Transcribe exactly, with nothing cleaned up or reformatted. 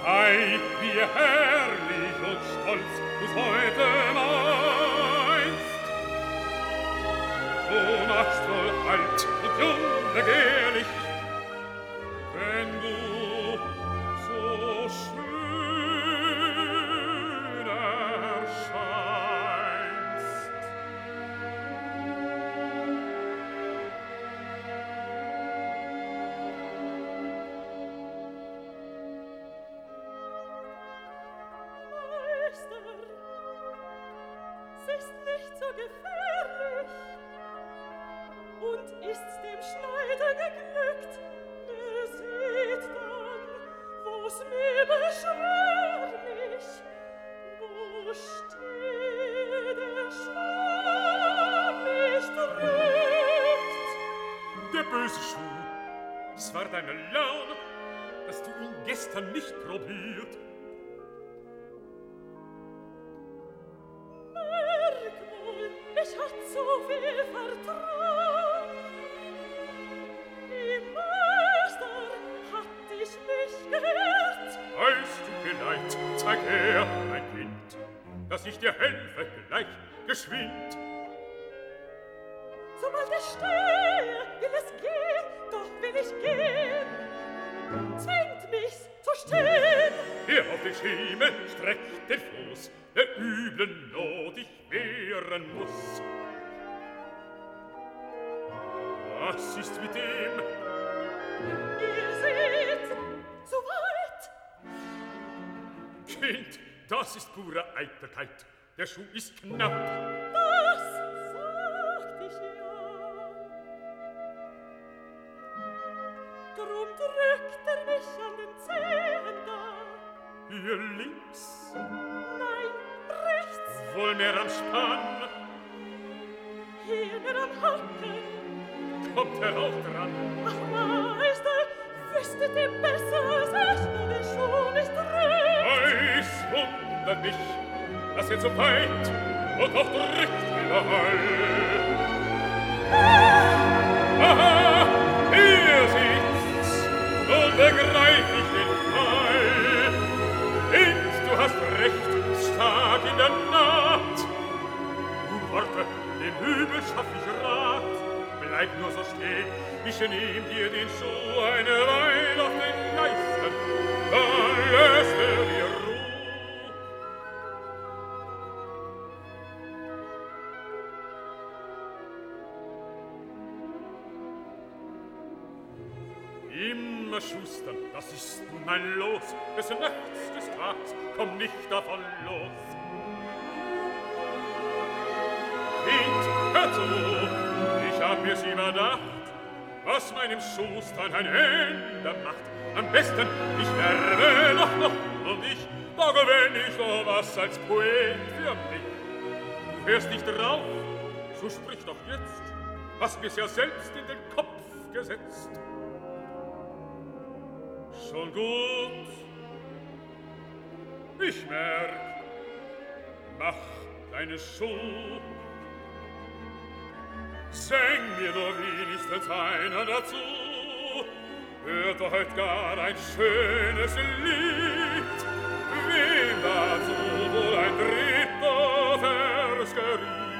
Ei, wie herrlich und stolz du's heute meinst. Du machst wohl alt und jung begehrlich, wenn du so schön erscheinst. Ist nicht so gefährlich und ist's dem Schneider geglückt, der sieht dann, wo's mir beschwerlich, wo steht der Schwamm mich drückt. Der böse Schuh, es war deine Laune, dass du ihn gestern nicht probiert. Ich hat so viel Vertrauen. Im Meister hat ich mich geirrt. Heißt du geleit, zeig her, mein Kind, dass ich dir helfe, gleich geschwind. Sobald ich stehe, will es gehen, doch will ich gehen. Zwingt mich's zu stehen. Hier auf den Schemel streckt den Fuß, der üblen Not ich wehren muss. Was ist mit dem? Ihr seht, zu weit. Kind, das ist pure Eitelkeit. Der Schuh ist knapp. Das sagt ich ja. Drum drückt er mich an den Zehen da. Hier links? Nein, rechts. Wohl mehr am Spann. Hier mehr am Haken. Kommt er auch dran? Ach, Meister, wüsstet ihr besser als ich, wo der Schuh nicht drückt. Es wundert mich, dass er so weit und doch drückt wieder Heil. Aha, hier sitzt, nun begreif ich den Fall. Und du hast recht, stark in der Naht. Nun warte, dem Übel schaff ich Rat. Bleib nur so stehen, ich nehm dir den Schuh eine Weile auf den Geisten, dann lässt er dir Ruhe. Immer schustern, das ist nun mein Los, des Nachts, des Tags, komm nicht davon los. Kind, hör zu! Ich hab mir's überdacht, was meinem Schustern ein Ende macht. Am besten, ich werbe noch, noch, und ich sage, wenn ich so was als Poet für mich. Du hörst nicht drauf, so sprich doch jetzt, was mir's ja selbst in den Kopf gesetzt. Schon gut, ich merk, mach deine Schuh. Säng mir nur wenigstens einer dazu, hört doch heut gar ein schönes Lied, wem dazu wohl ein dritter Vers geriet.